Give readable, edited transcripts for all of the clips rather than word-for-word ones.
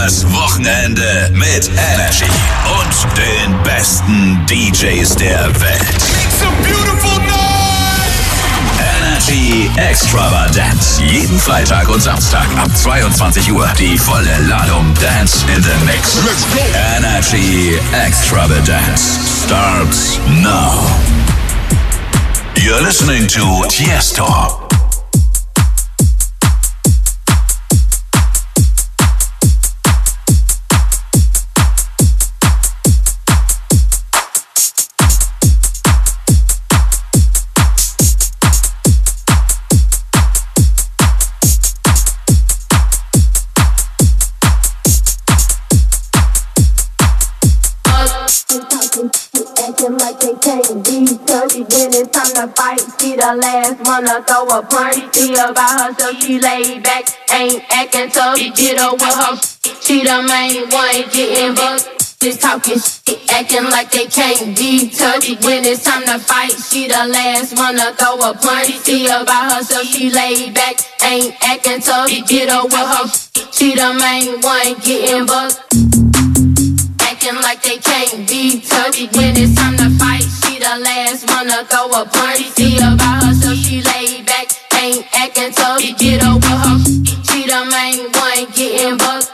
Das Wochenende mit Energy und den besten DJs der Welt. Make some beautiful noise! Energy Extravaganza. Jeden Freitag und Samstag ab 22 Uhr. Die volle Ladung Dance in the Mix. Let's go! Energy Extravaganza starts now. You're listening to Tiesto. Like they can't be dirty when it's time to fight. She the last one to throw a party. She about herself, she laid back, ain't acting tough. Get her with her, she the main one getting bucked. Just talking shit, acting like they can't be touched. When it's time to fight, she the last one to throw a party. She about herself, she laid back, ain't acting tough. Get her with her, she the main one getting bucked. Like they can't be touched. When it's time to fight, she the last one to throw a party. She about herself, she laid back, ain't acting tough. Get over her, she the main one getting bucked.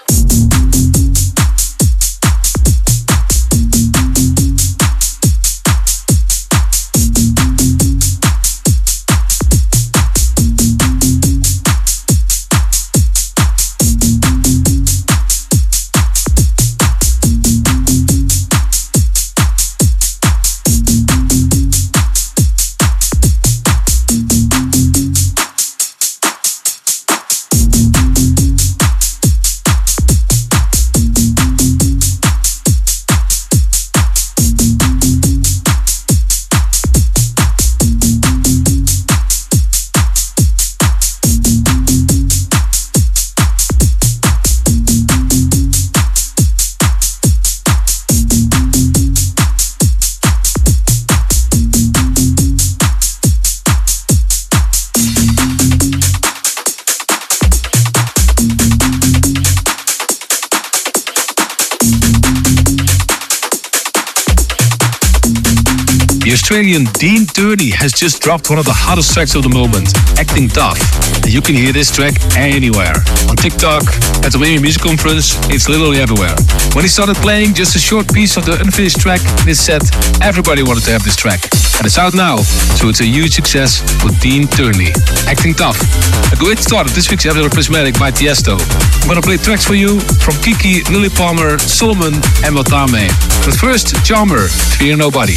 Australian Dean Turney has just dropped one of the hottest tracks of the moment, Acting Tough. And you can hear this track anywhere. On TikTok, at the Miami Music Conference, it's literally everywhere. When he started playing just a short piece of the unfinished track in his set, everybody wanted to have this track. And it's out now, so it's a huge success for Dean Turney. Acting Tough. A great start of this week's episode of Prismatic by Tiesto. I'm gonna play tracks for you from Kiki, Lily Palmer, Solomon and Watame. But first, Charmer, Fear Nobody.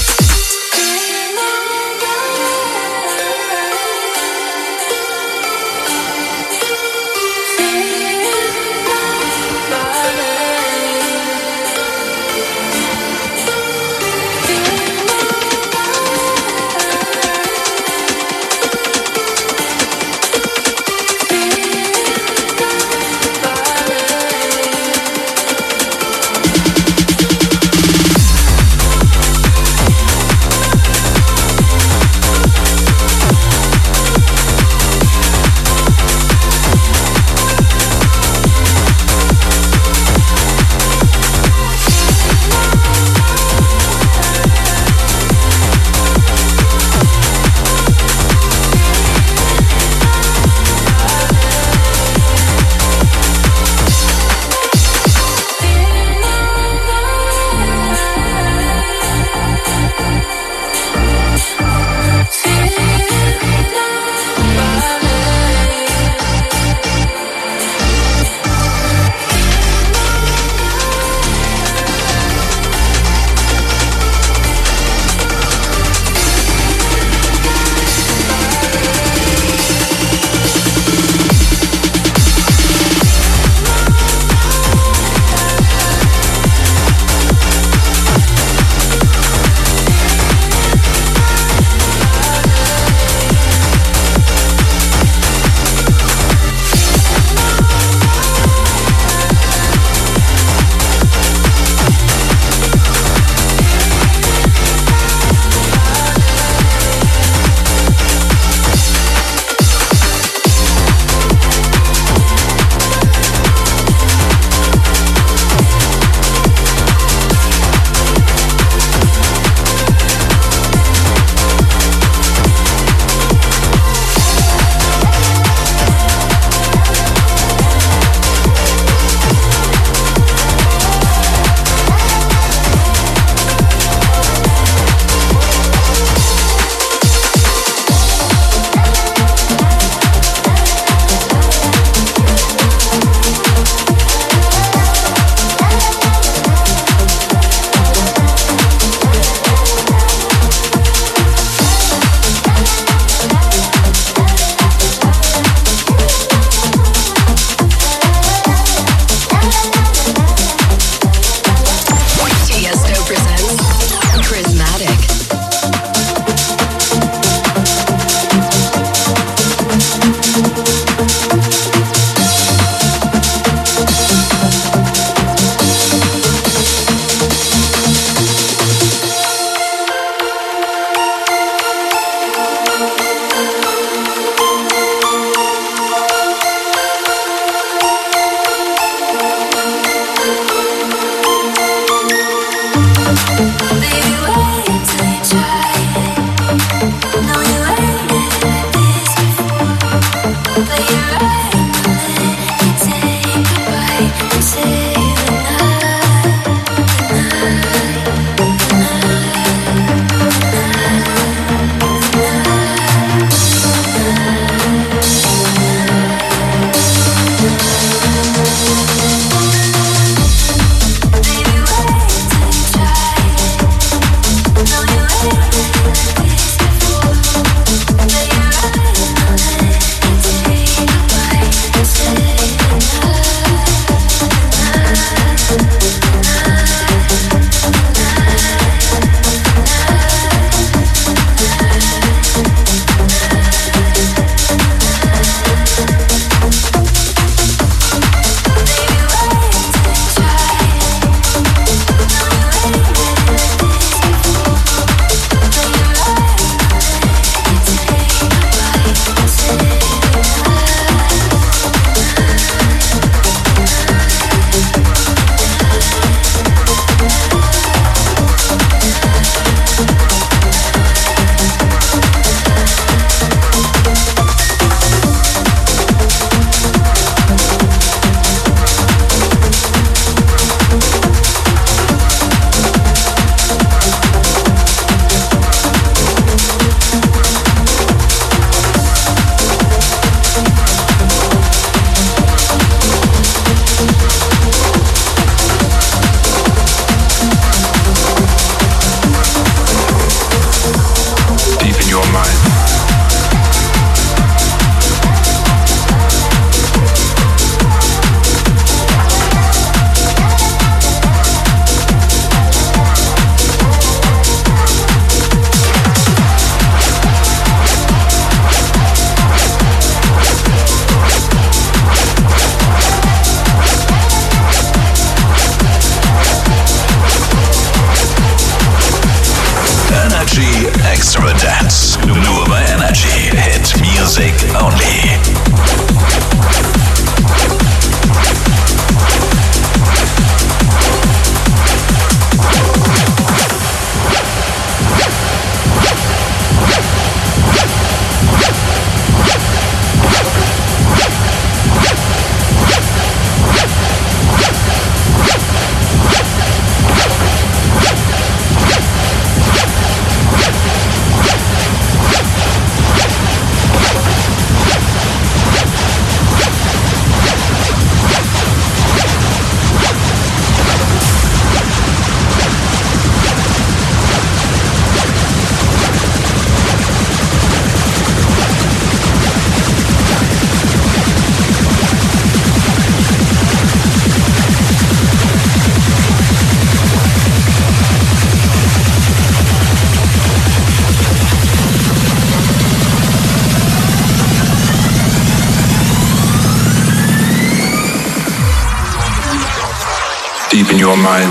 deep in your mind.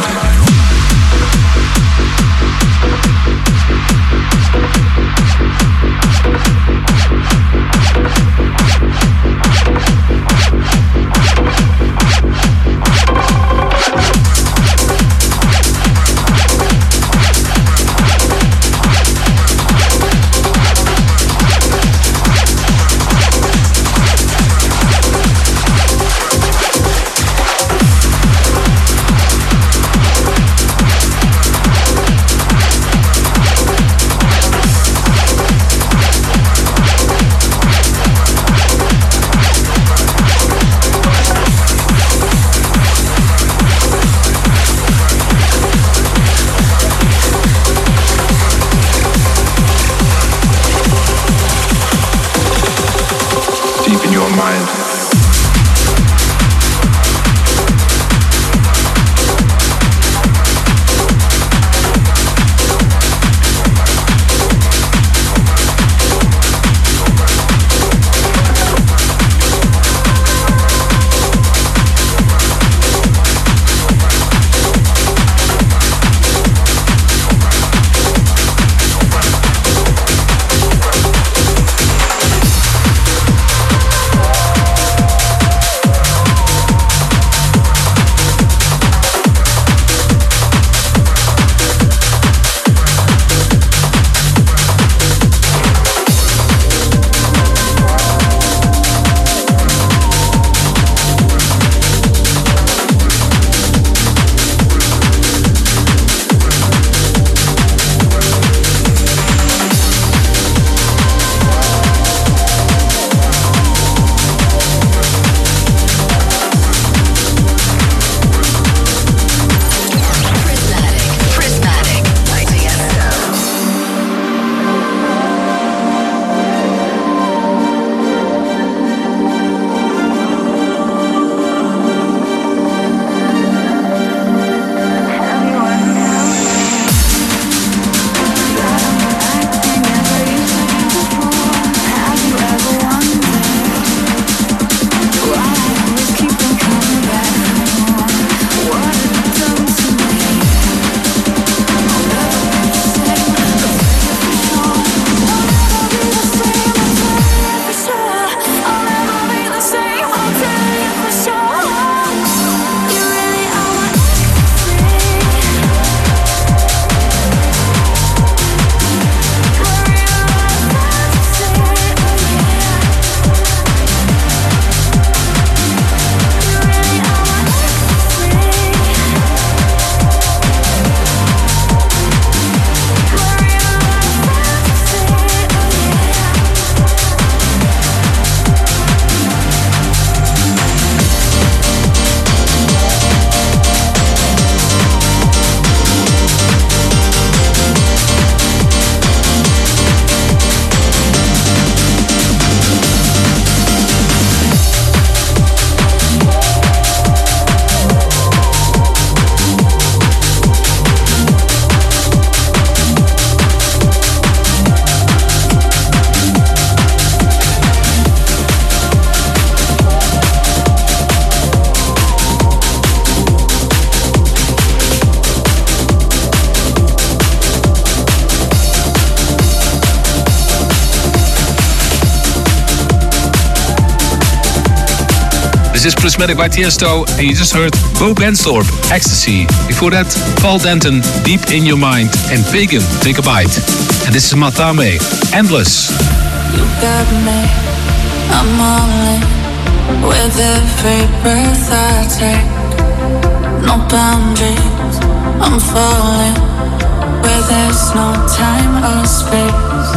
This is Prismatic by Tiesto, and you just heard Bo Benstorp, Ecstasy. Before that, Paul Denton, Deep in Your Mind, and Pagan, Take a Bite. And this is Matame, Endless. You got me, I'm all in. With every breath I take, no boundaries, I'm falling. Where there's no time or space.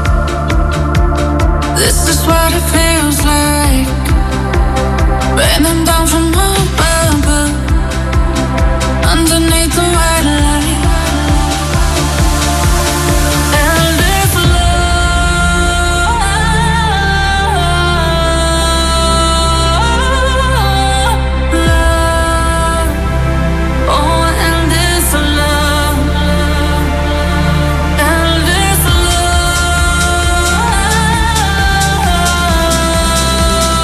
This is what it feels like, raining down from above, underneath the white light. And this love, oh, and this love, and this love.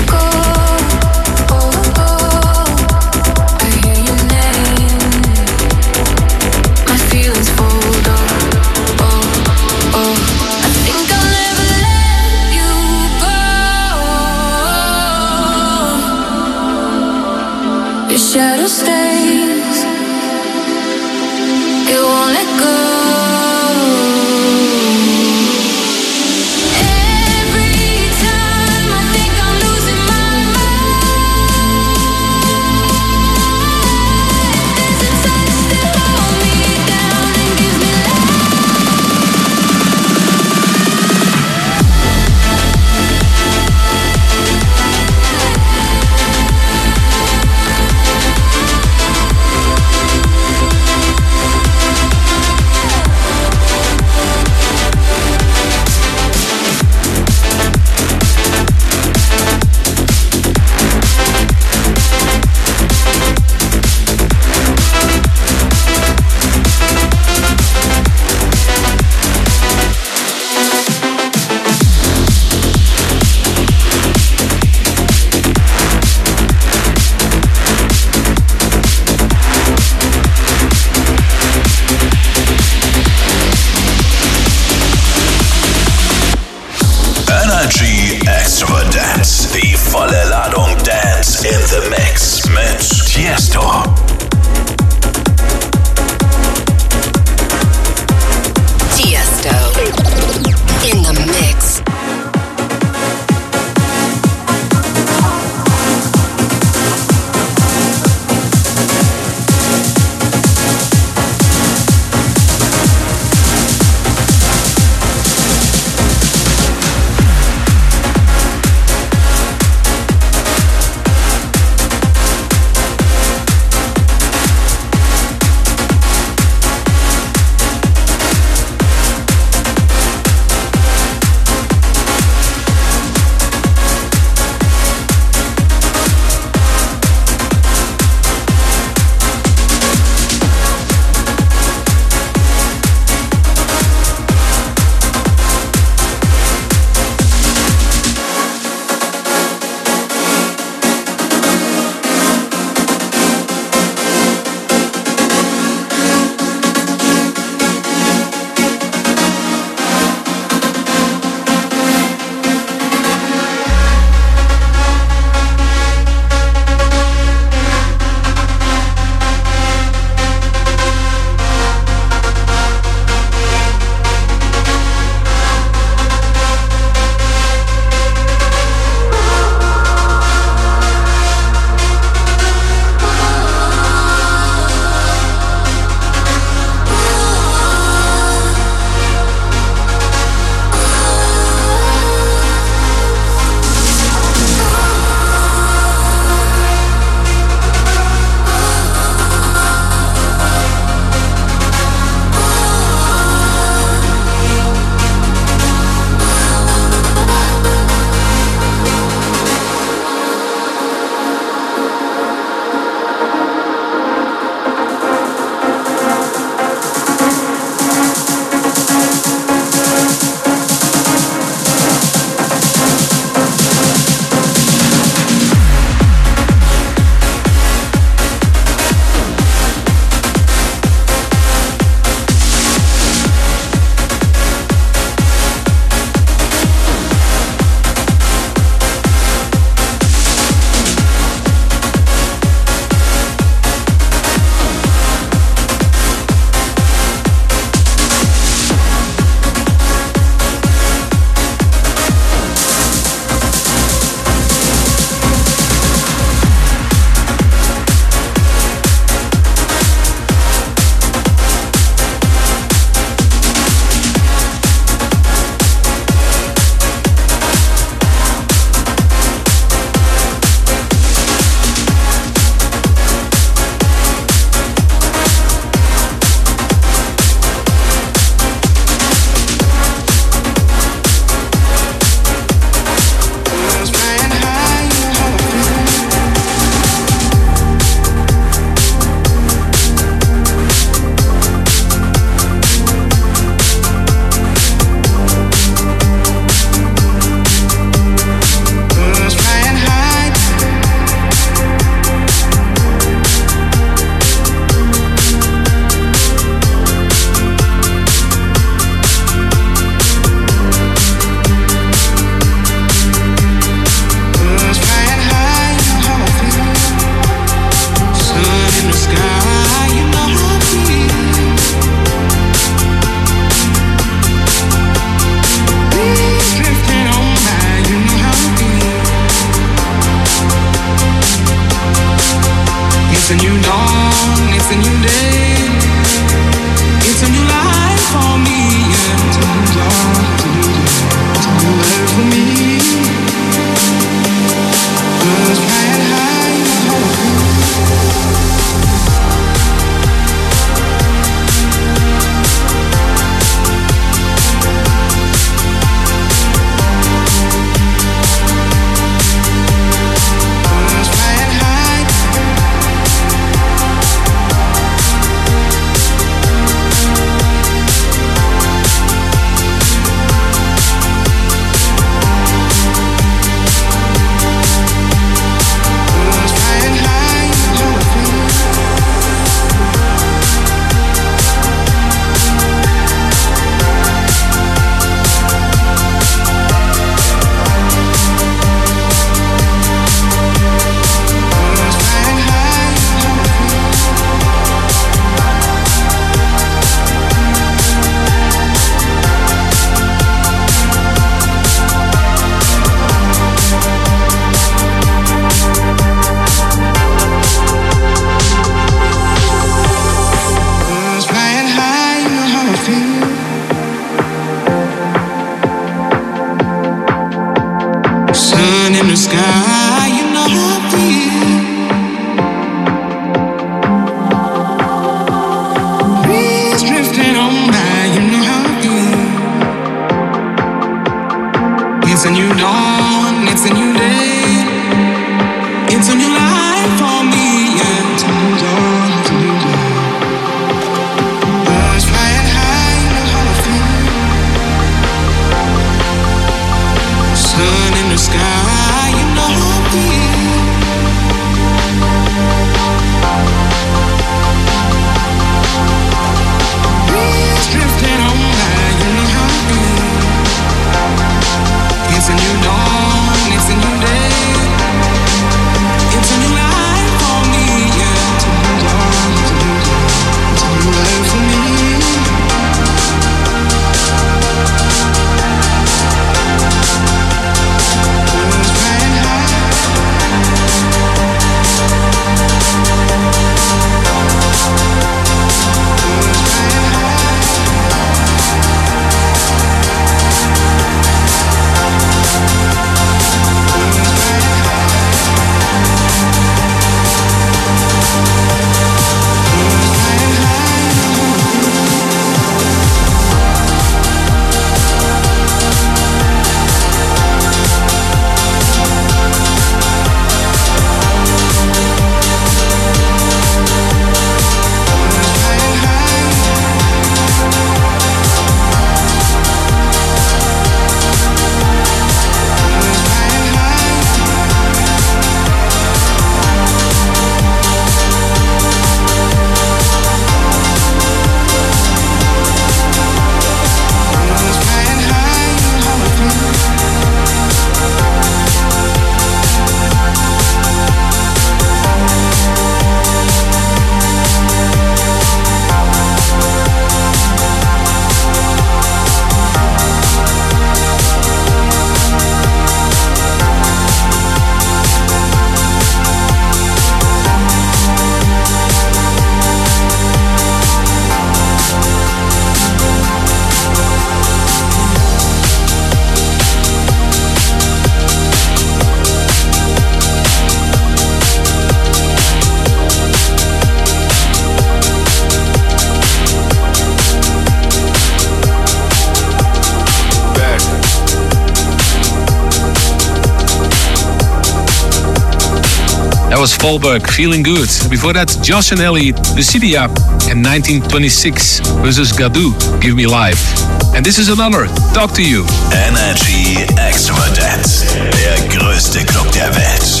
That was Fallberg, Feeling Good. Before that, Josh and Ellie, Lucidia, and 1926 versus Gadu, Give Me Life. And this is another, Talk to You. Energy Extravagance, der größte Club der Welt.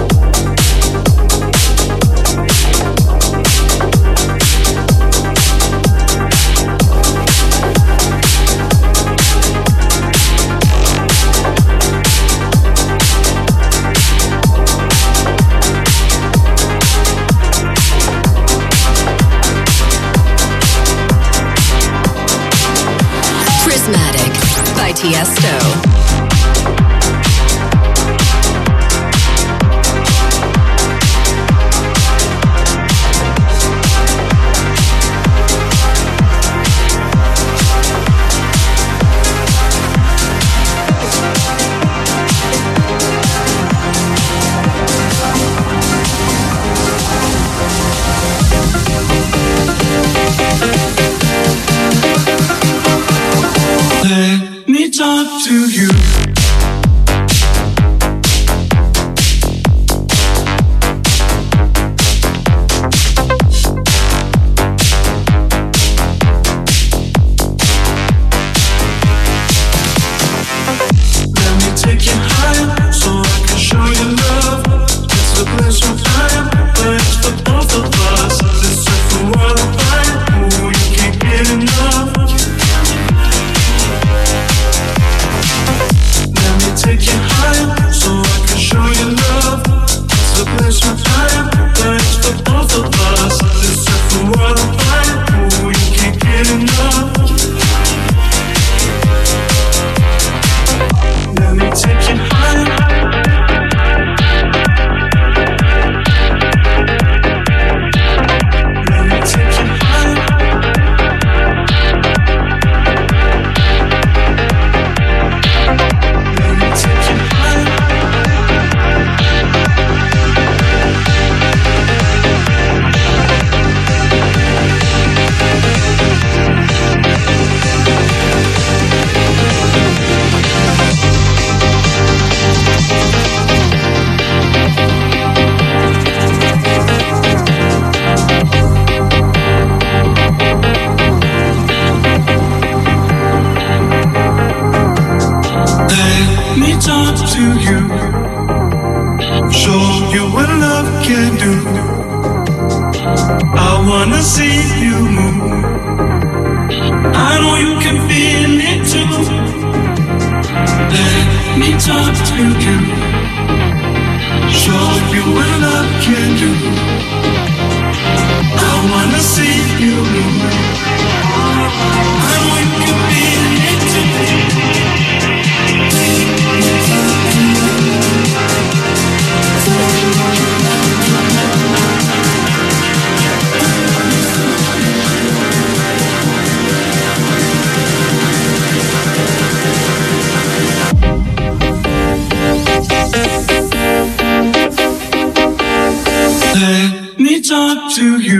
By Tiesto. Talk to you. Let me take you higher so I can show you love. It's a place where I am, but it's for both of us. This is the world of mine. Ooh, you can't get enough. Take you higher so I can show you love. It's a place where I am, but it's for both of us. This is the world of mine. Ooh, you can't get enough. Let me take you higher. Let me take you higher. Talk to you, show you what love can do. I wanna see you move. I know you can feel it too. Let me talk to you, show you what love can do. I wanna see you move. I know you can feel it too. Let me talk to you.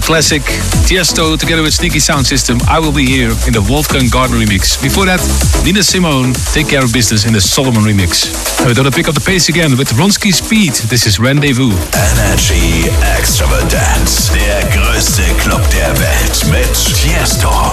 classic. Tiesto together with Sneaky Sound System, I Will Be Here in the Wolfgang Gardner remix. Before that, Nina Simone, Take Care of Business in the Solomon remix. And we're gonna pick up the pace again with Ronski Speed. This is Rendezvous. Energy Extravagance. Der größte Club der Welt mit Tiesto.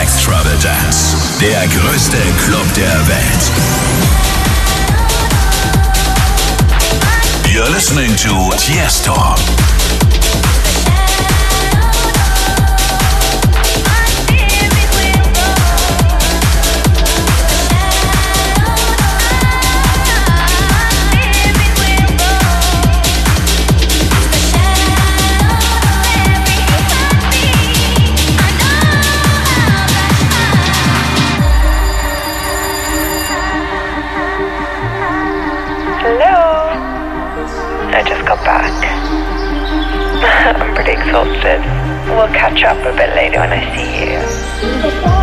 Extravagance, der größte Club der Welt. You're listening to Tiesto. I just got back. I'm pretty exhausted. We'll catch up a bit later when I see you.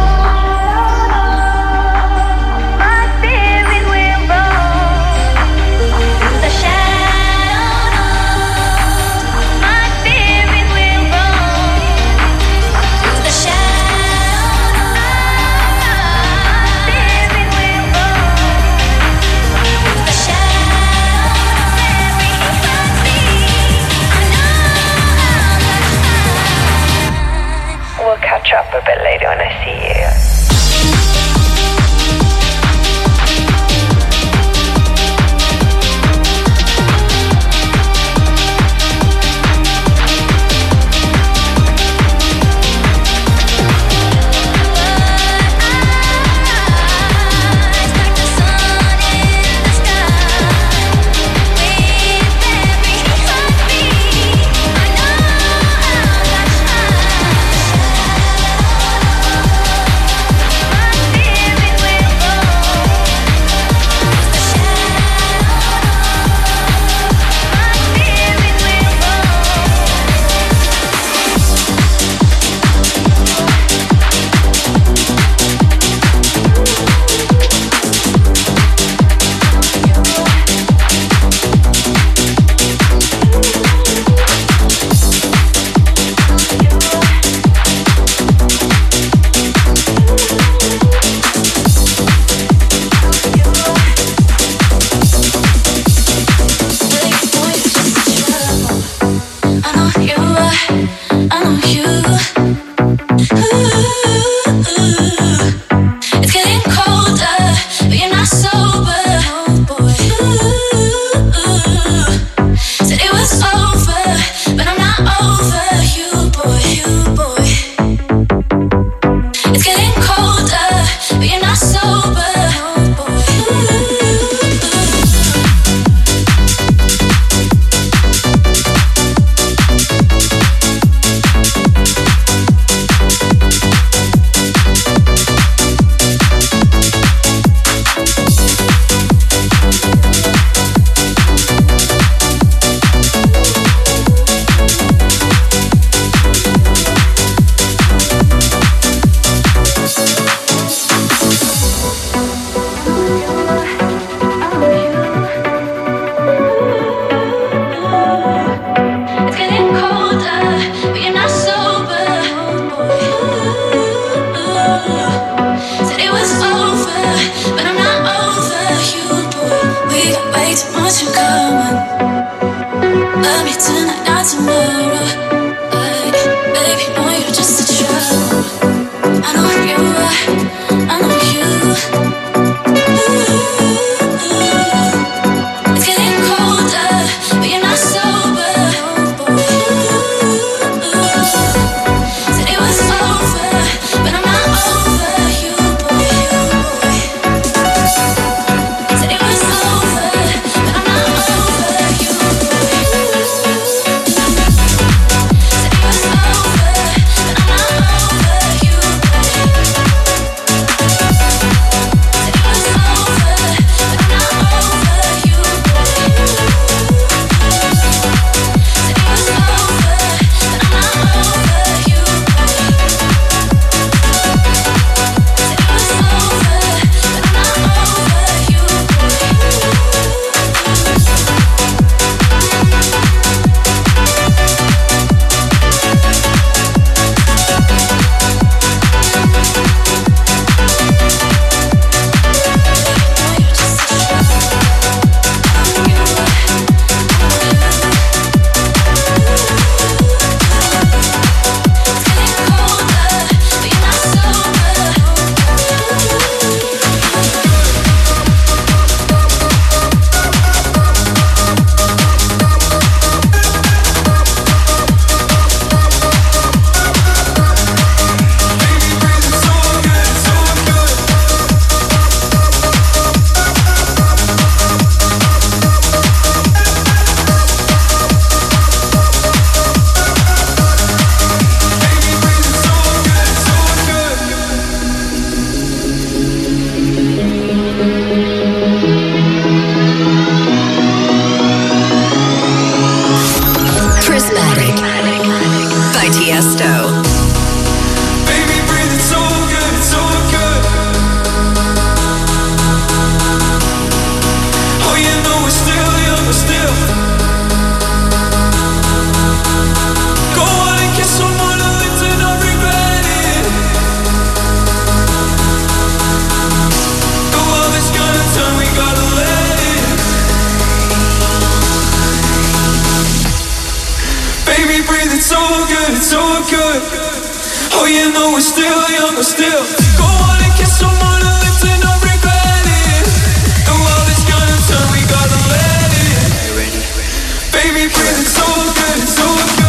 Catch up a bit later when I see you. Tiesto. Baby, breathing so good, so good. Oh, you know we're still young, we're still. Go on and kiss someone who lives and not regret it. The world is gonna turn, we gotta let it. Baby, breathing so good, so good. Oh, you know we're still young, we're still. Go on and kiss someone who lives and not regret it. The world is gonna turn, we gotta let it. Baby, breathing so good, so good.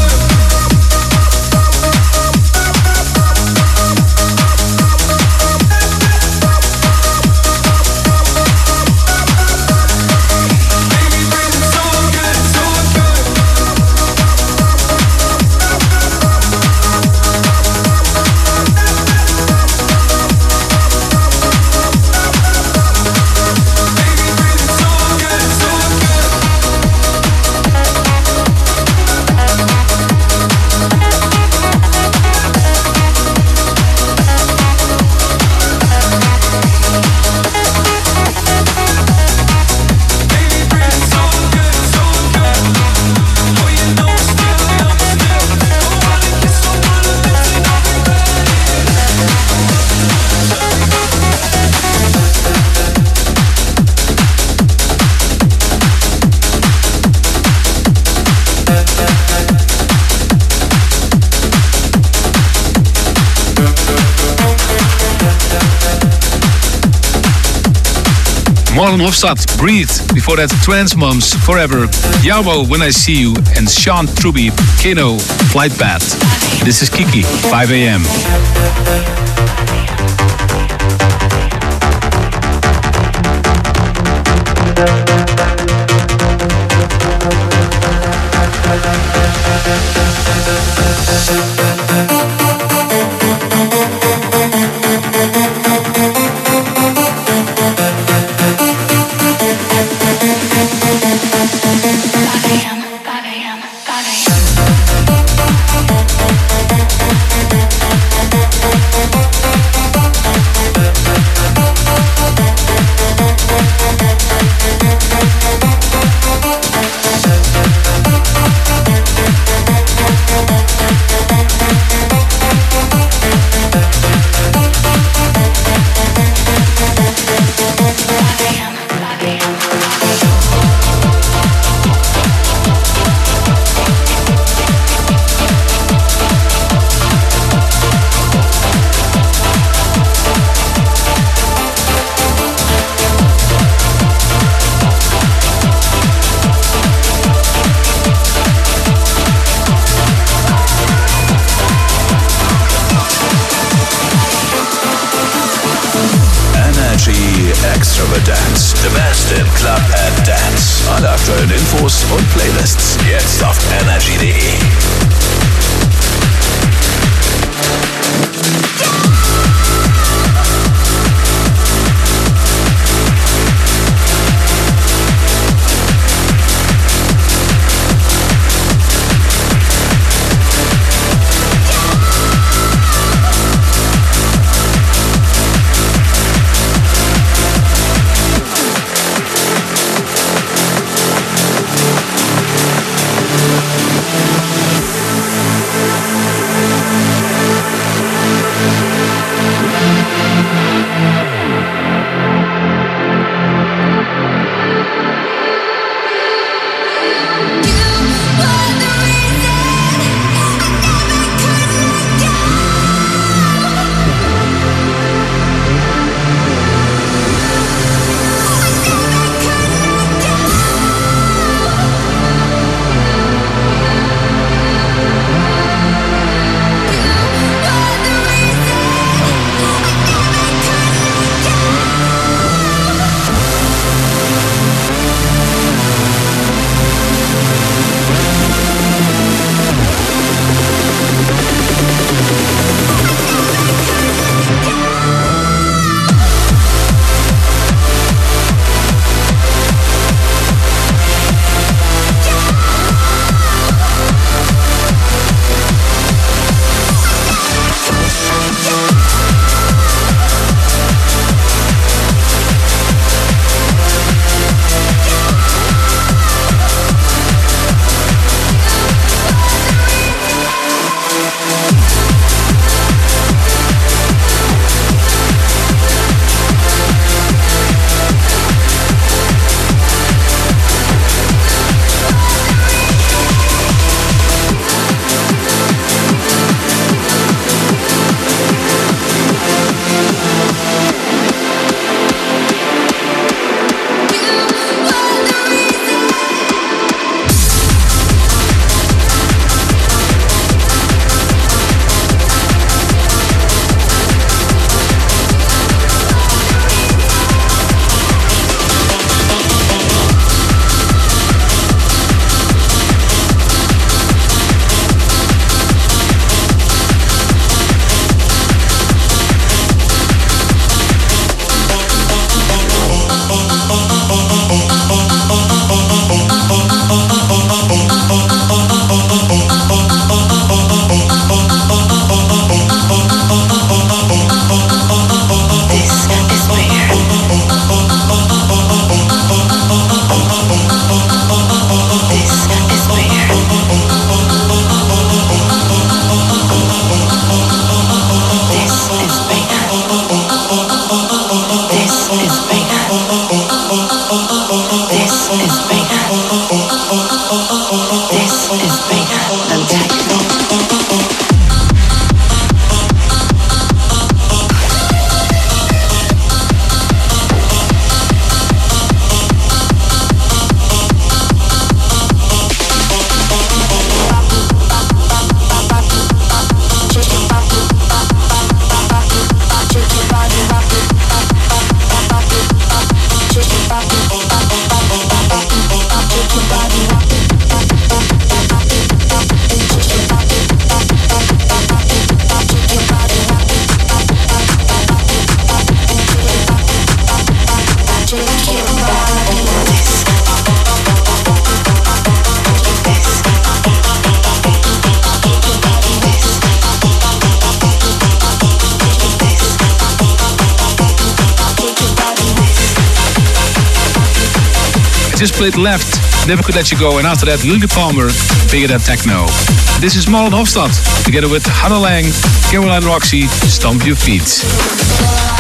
Marlon Hofstad, Breathe. Before that, Trance Moms, Forever, Yarbo, When I See You, and Sean Truby, Kano, Flight Path. This is Kiki, 5 a.m. Extravagance, the best in Club and Dance. Alle aktuellen Infos und Playlists jetzt auf energy.de. I just played Left, Never Could Let You Go, and after that Lily Palmer, Bigger Than Techno. This is Marlon Hofstad, together with Hannah Lang, Caroline Roxy, Stomp Your Feet.